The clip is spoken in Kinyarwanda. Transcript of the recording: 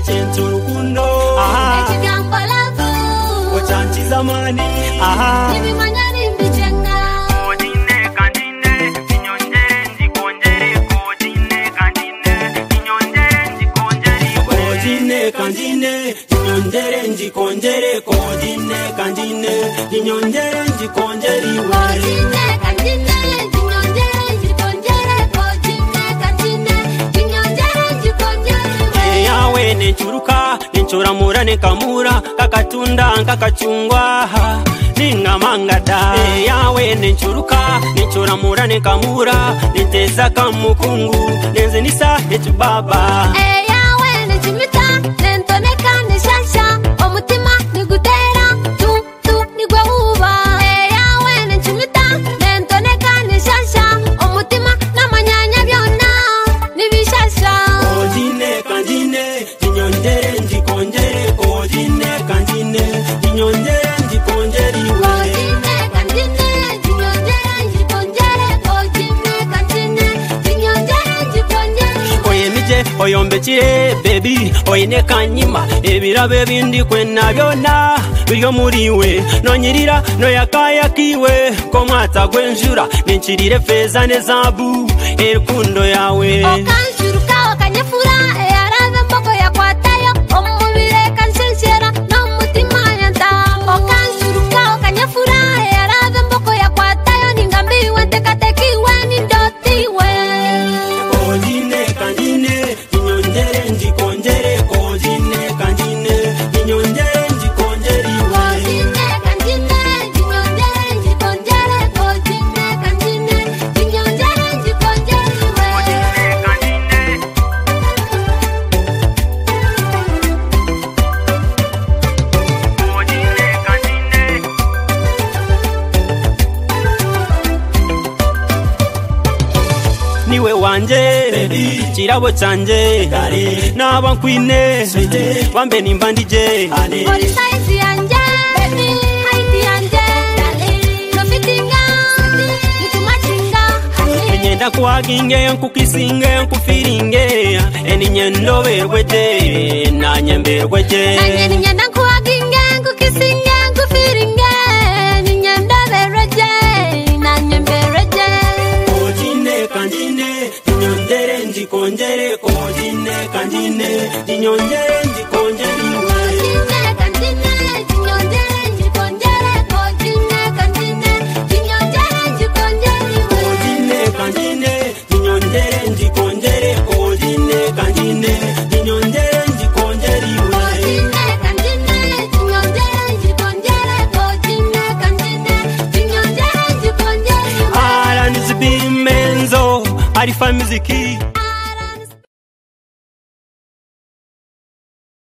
chentu rukundo ekigambo love ochanchi zamani nibimanyani mbichenga Kojine kandine kinyonjere ndikonjere kojine kandine kinyonjere ndikonjere kojine kandine kinyonjere ndikonjere kojine kandine kinyonjere ndikonjere kojine kandine kinyonjere ndikonjere kojine kandine kinyonjere ndikonjere yawe nenchuruka nenchoramura nekamura kakatunda kakachungwa ningamangada yawe nenchuruka nenchoramura nekamura nenteza kamukungu nenzenisa etubaba yawe nechimita nentoneka neshasha omutima nigutera tu nigwe uba yawe nechimita nentoneka neshasha omutima namanyanya byona nibishasha kojine kandine kinyonjere ndikonjere kojine kandine kinyonjere ndikonjere kojine kandine kinyonjere ndikonjere kojine kandine kinyonjere ndikonjere oyemije oyombekire baby oyine kanyima ebirabe bindi kwena byona biryo muriwe nonyirira noyakayakiwe ko mwata gwenjura nenkirire feza nezabu erukundo yawe okanjuruka okanyefura eyarabe mboko yakwatayo omubire kanshenshyera n'omutima yanta okanjuruka okanyefura eyarabe mboko yakwatayo ningambiwe ntekatekiwe nindotiwe kojine kandine kinyonjere ndikonjere kojine kandine kinyonjere ndikonjere kojine kandine kinyonjere ndikonjere kojine kandine kinyonjere ndikonjere kandine kojine kandine niwe wanje kirabo cyanje naba nkwine bambe nimba ndije ori size yanje baby height yanje nofitinga nitumachinga enyenda kuhaginge nkukisinge nkufiringe eninyendoberweje nanyemberweje nanye ninyenda nkuhaginge nkukisinge nkufiringe ninyendobereje nanyembereje kojine kandine kinyonjere ndikonjere kojine kandine kinyonjere ndikonjere kojine kandine kinyonjere ndikonjere kojine kandine kinyonjere ndikonjere kojine kandine kinyonjere ndikonjere kojine kandine kinyonjere ndikonjere kojine kandine kinyonjere ndikonjere kojine kandine kinyonjere ndikonjere Aranizibiri menzo arifa muziki